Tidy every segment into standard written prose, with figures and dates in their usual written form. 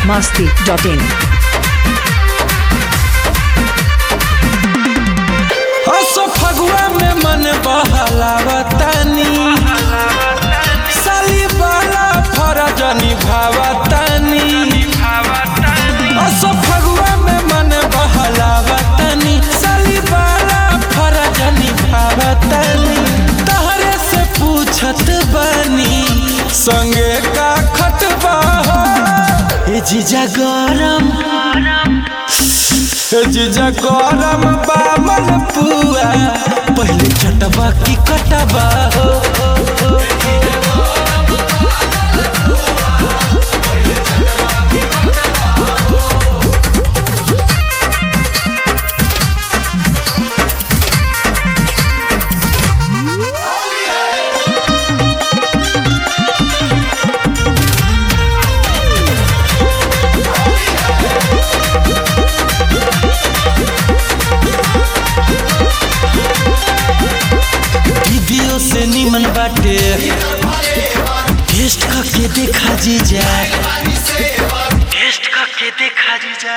biharmasti.in हसो फगुआ में मन बहलावतानी साली बाला फरज निभावतानी हसो फगुआ में मन बहलावतानी साली बाला फरज निभावतानी तहरे से पूछत बानी संगे का खटबा जीजा गरम जीजा गरम बामन पुआ पहले चटबा की कटबा से निमन बाटे टेस्ट करके देखा जीजा टेस्ट करके देखा जीजा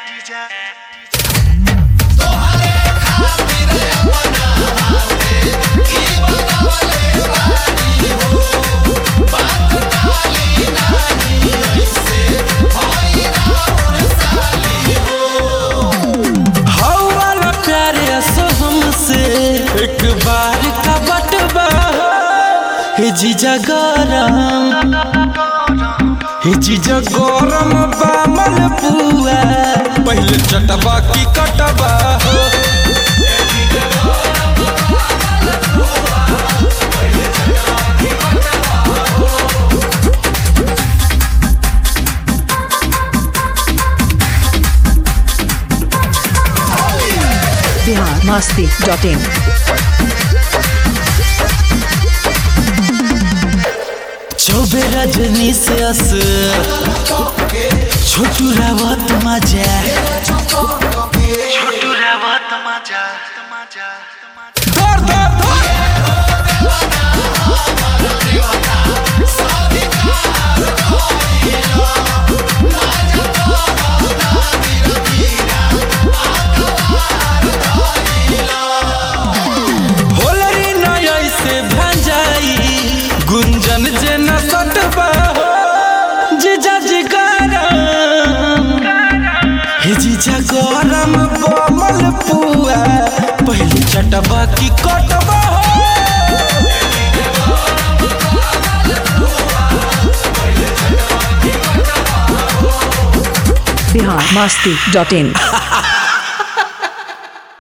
हवा प्यारे हमसे एक बार का बटवा जीजा गरम जीजा गरम बामन पुआ पहले चटबा की कटबा biharmasti.in चौबे रजनी से अस छोटू रावत मजा छोटू रावत मजा गुंजन जे न सटबा जीजा जी गरम जीजा गरम बमल पुआ पहले चटबा की कटबा biharmasti.in